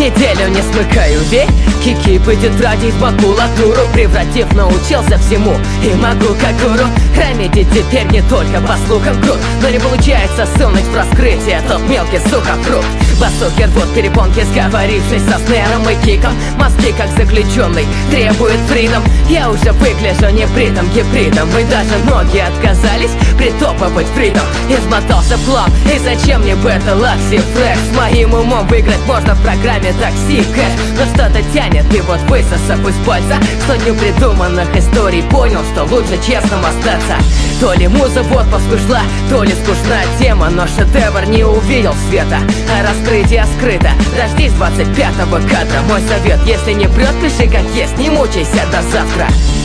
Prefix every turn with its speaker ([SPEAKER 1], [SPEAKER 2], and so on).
[SPEAKER 1] Неделю не смыкаю век, кики по тетради в макулатуру превратив, научился всему и могу как гуру хранить теперь не только по слухам крут, но не получается сунуть в раскрытие тот мелкий сухофрукт. Басухи рвут перепонки, сговорившись со снером и киком. Мозги, как заключенный, требует фридом. Я уже выгляжу небритым гибридом, и даже ноги отказались притопывать фридом. Измотался в хлам, и зачем мне бета-лакси флэш? С моим умом выиграть можно в программе такси кэш. Но что-то тянет, и вот высосав из пальца сотню придуманных историй, понял, что лучше честным остаться. То ли муза в отпуск ушла, то ли скучная тема, но шедевр не увидел света, а раскрытие скрыто. Дождись 25-го кадра. Мой совет: если не прет, пиши как есть, не мучайся до завтра.